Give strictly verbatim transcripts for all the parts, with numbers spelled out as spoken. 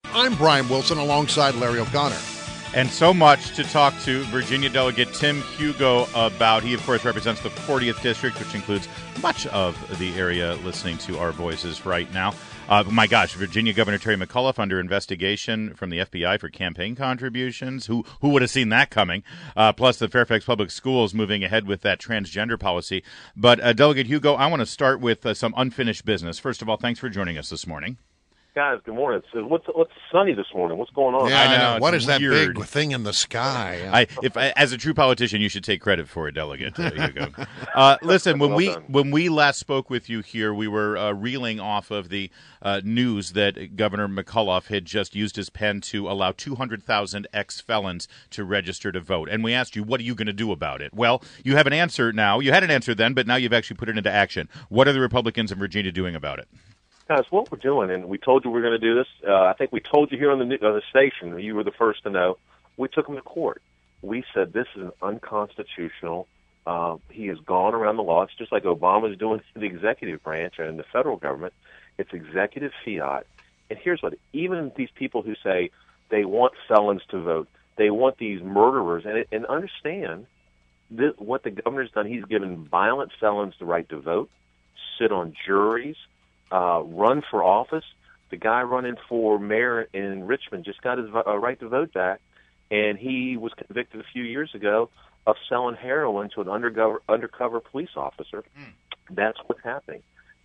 I'm Brian Wilson alongside Larry O'Connor. And so much to talk to Virginia Delegate Tim Hugo about. He, of course, represents the fortieth District, which includes much of the area listening to our voices right now. Uh, my gosh, Virginia Governor Terry McAuliffe under investigation from the F B I for campaign contributions. Who who would have seen that coming? Uh, plus the Fairfax Public Schools moving ahead with that transgender policy. But uh, Delegate Hugo, I want to start with uh, some unfinished business. First of all, thanks for joining us this morning. Guys, good morning. So what's what's sunny this morning? What's going on? Yeah, I know. It's What is weird. that big thing in the sky? I, if as a true politician, you should take credit for it, Delegate uh, Hugo. Uh, listen, when Well we done. when we last spoke with you here, we were uh, reeling off of the uh, news that Governor McAuliffe had just used his pen to allow two hundred thousand ex-felons to register to vote, and we asked you, what are you going to do about it? Well, you have an answer now. You had an answer then, but now you've actually put it into action. What are the Republicans in Virginia doing about it? Guys, what we're doing, and we told you we were going to do this. Uh, I think we told you here on the on the station. You were the first to know. We took him to court. We said this is unconstitutional. Uh, he has gone around the law. It's just like Obama's doing in the executive branch and in the federal government. It's executive fiat. And here's what: even these people who say they want felons to vote, they want these murderers, and and understand this, what the governor's done. He's given violent felons the right to vote, sit on juries. Uh, run for office. The guy running for mayor in Richmond just got his uh, right to vote back, and he was convicted a few years ago of selling heroin to an undercover, undercover police officer. Mm. That's what's happening.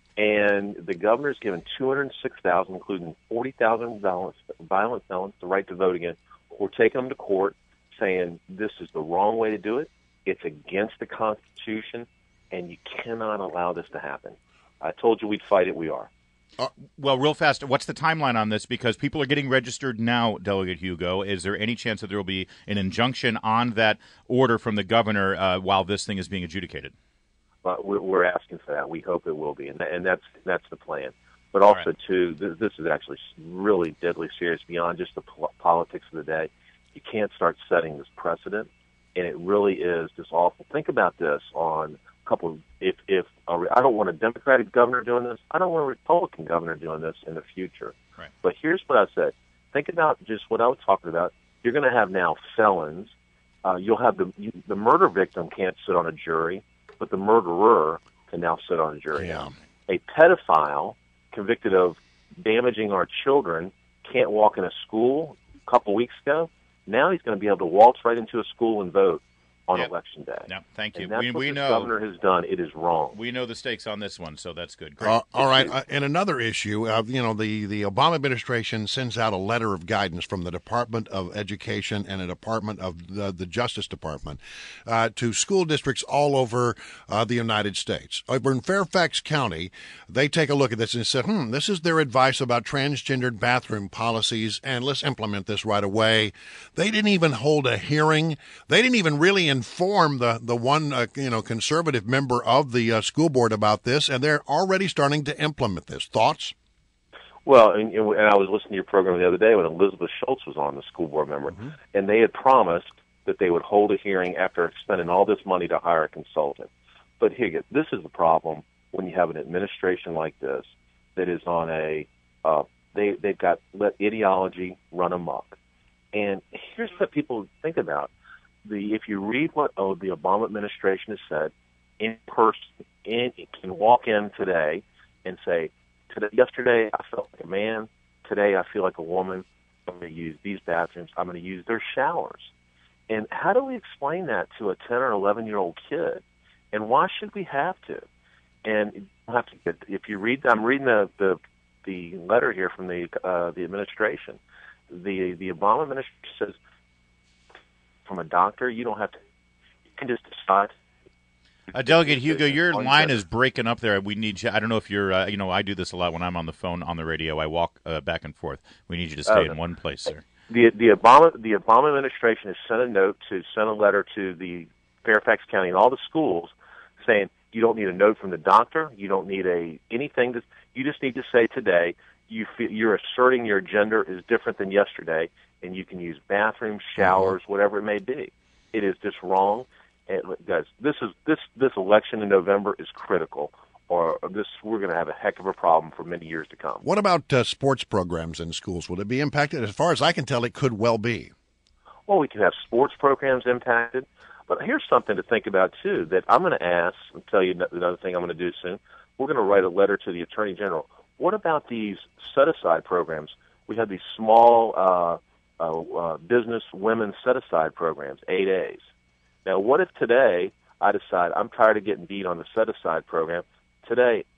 And the governor's given two hundred six thousand, including forty thousand violent felons, the right to vote again. We're taking them to court saying this is the wrong way to do it. It's against the Constitution, and you cannot allow this to happen. I told you we'd fight it. We are. Uh, well, real fast, what's the timeline on this? Because people are getting registered now, Delegate Hugo. Is there any chance that there will be an injunction on that order from the governor uh, while this thing is being adjudicated? Uh, we're, we're asking for that. We hope it will be, and, and that's that's the plan. But also, right. too, this, this is actually really deadly serious beyond just the po- politics of the day. You can't start setting this precedent, and it really is just awful. Think about this on a couple of, if, if uh, I don't want a Democratic governor doing this, I don't want a Republican governor doing this in the future. Right. But here's what I said. Think about just what I was talking about. You're going to have now felons. Uh, you'll have the you, the murder victim can't sit on a jury, but the murderer can now sit on a jury. Yeah. A pedophile convicted of damaging our children can't walk in a school a couple weeks ago. Now he's going to be able to waltz right into a school and vote on yep. election day. No, thank you. And that's we what we the know governor has done. It is wrong. We know the stakes on this one, so that's good. Great. Uh, all right. Uh, and another issue, uh, you know, the, the Obama administration sends out a letter of guidance from the Department of Education and a Department of the, the Justice Department uh, to school districts all over uh, the United States. Over in Fairfax County, they take a look at this and said, hmm, this is their advice about transgendered bathroom policies, and let's implement this right away. They didn't even hold a hearing. They didn't even really inform the the one uh, you know conservative member of the uh, school board about this, and they're already starting to implement this. Thoughts? Well, and, and I was listening to your program the other day when Elizabeth Schultz was on, the school board member, mm-hmm. and they had promised that they would hold a hearing after spending all this money to hire a consultant. But here, this is the problem when you have an administration like this that is on a uh, they they've got let ideology run amok. And here's what people think about. The, if you read what oh, the Obama administration has said, in person, in, you can walk in today and say, today, yesterday I felt like a man, today I feel like a woman, I'm going to use these bathrooms, I'm going to use their showers. And how do we explain that to a ten or eleven-year-old kid? And why should we have to? And you don't have to get, if you read, I'm reading the, the, the letter here from the, uh, the administration. The, the Obama administration says, from a doctor, you don't have to. You can just decide. Uh, Delegate Hugo, your line is breaking up there. We need you. I don't know if you're. Uh, you know, I do this a lot when I'm on the phone on the radio. I walk uh, back and forth. We need you to stay uh, in one place, sir. The the Obama the Obama administration has sent a note to send a letter to the Fairfax County and all the schools saying you don't need a note from the doctor. You don't need a anything. To, you just need to say today you feel, you're asserting your gender is different than yesterday. And you can use bathrooms, showers, whatever it may be. It is just wrong. And guys, this is this this election in November is critical. or this we're going to have a heck of a problem for many years to come. What about uh, sports programs in schools? Will it be impacted? As far as I can tell, it could well be. Well, we can have sports programs impacted. But here's something to think about, too, that I'm going to ask and tell you another thing I'm going to do soon. We're going to write a letter to the Attorney General. What about these set-aside programs? We have these small uh, uh, uh, business women set-aside programs, eight A's. Now, what if today I decide I'm tired of getting beat on the set-aside program? Today,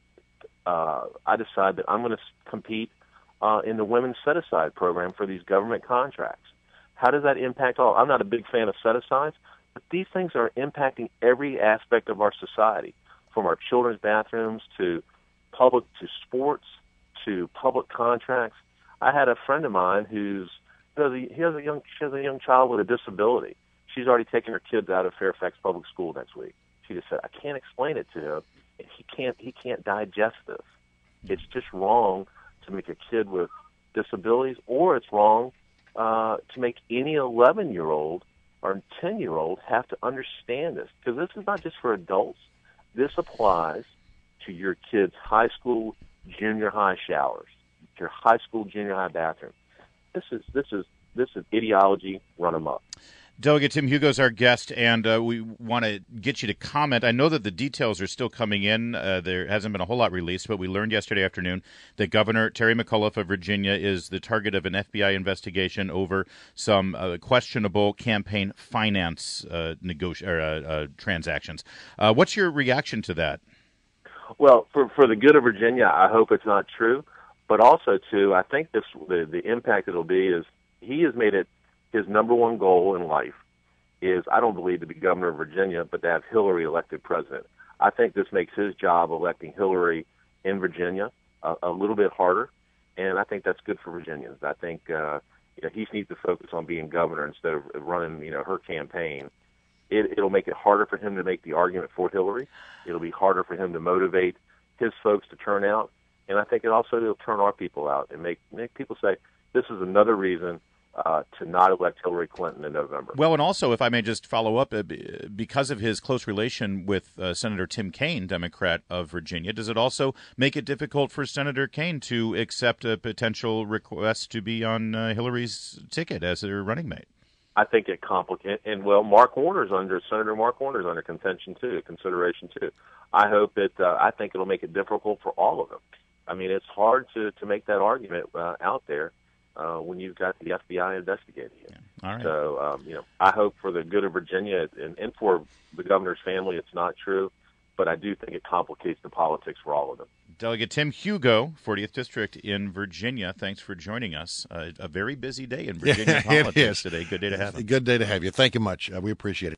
uh, I decide that I'm going to compete uh, in the women's set-aside program for these government contracts. How does that impact all? I'm not a big fan of set-asides, but these things are impacting every aspect of our society, from our children's bathrooms to public to sports to public contracts. I had a friend of mine who's he has a young she has a young child with a disability. She's already taken her kids out of Fairfax Public School next week. She just said, I can't explain it to him. He can't he can't digest this. It's just wrong to make a kid with disabilities, or it's wrong uh, to make any eleven-year-old or ten-year-old have to understand this, because this is not just for adults. This applies to your kids' high school, junior high showers, your high school, junior high bathroom. This is this is this is ideology run amok. Delegate Tim Hugo is our guest, and uh, we want to get you to comment. I know that the details are still coming in. Uh, there hasn't been a whole lot released, but we learned yesterday afternoon that Governor Terry McAuliffe of Virginia is the target of an F B I investigation over some uh, questionable campaign finance uh, negoti- or, uh, uh, transactions. Uh, what's your reaction to that? Well, for for the good of Virginia, I hope it's not true. But also, too, I think this the, the impact it'll be is he has made it his number one goal in life is, I don't believe, to be governor of Virginia, but to have Hillary elected president. I think this makes his job electing Hillary in Virginia a, a little bit harder, and I think that's good for Virginians. I think uh, you know, he needs to focus on being governor instead of running, you know, her campaign. It, it'll make it harder for him to make the argument for Hillary. It'll be harder for him to motivate his folks to turn out, and I think it also will turn our people out and make make people say, this is another reason Uh, to not elect Hillary Clinton in November. Well, and also, if I may just follow up, uh, because of his close relation with uh, Senator Tim Kaine, Democrat of Virginia, does it also make it difficult for Senator Kaine to accept a potential request to be on uh, Hillary's ticket as her running mate? I think it complicates, and well, Mark Warner's under Senator Mark Warner's under contention too, consideration too. I hope it. Uh, I think it'll make it difficult for all of them. I mean, it's hard to to make that argument uh, out there. Uh, when you've got the F B I investigating it. Yeah. All right. So, um, you know, I hope for the good of Virginia and, and for the governor's family it's not true, but I do think it complicates the politics for all of them. Delegate Tim Hugo, fortieth District in Virginia, thanks for joining us. Uh, a very busy day in Virginia Yeah, politics is. today. Good day to have you. Good day to have you. Thank you much. Uh, we appreciate it.